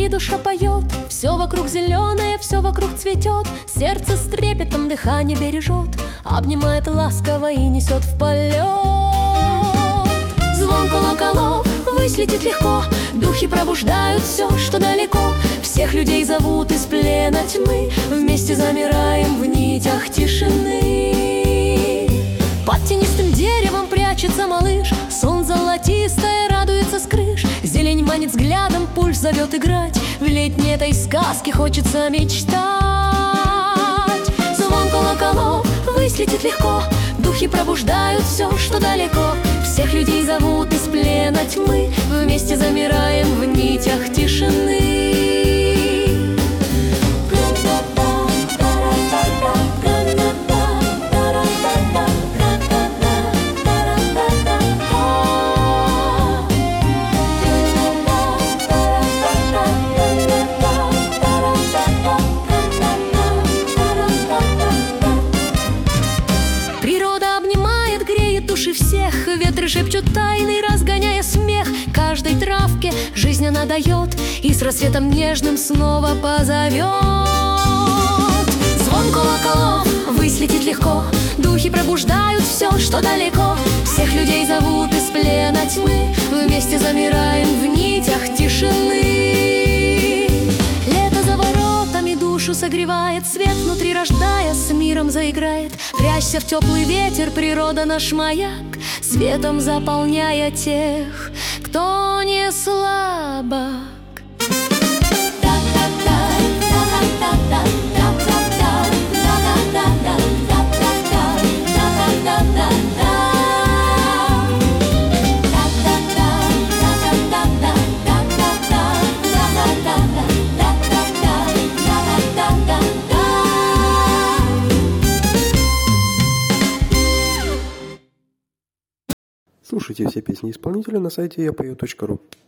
и душа поет. Все вокруг зеленое, все вокруг цветет. Сердце с трепетом дыхание бережет, обнимает ласково и несет в полет. Звон колоколов ввысь летит легко, духи пробуждают все, что далеко. Всех людей зовут из плена тьмы, вместе замираем в нитях тишины. Под тенистым деревом прячется малыш, солнце золотистое радуется с крыш. Зелень манит взглядом, пульс зовет играть, в летней этой сказке хочется мечтать. Звон колоколов ввысь летит легко, духи пробуждают все, что далеко. Всех людей зовут из плена тьмы, вместе замираем в нитях тишины. Души всех, ветры шепчут тайны, разгоняя смех. Каждой травке жизнь она дает и с рассветом нежным снова позовет. Звон колоколов ввысь летит легко, духи пробуждают все, что далеко. Всех людей зовут из плена тьмы, вместе замираем в нитях тишины. Лето за воротами душу согревает, свет внутри рождая, с миром заиграет. Прячься в теплый ветер, природа наш маяк, светом заполняя тех, кто не слабак. Слушайте все песни исполнителя на сайте yapою.ru.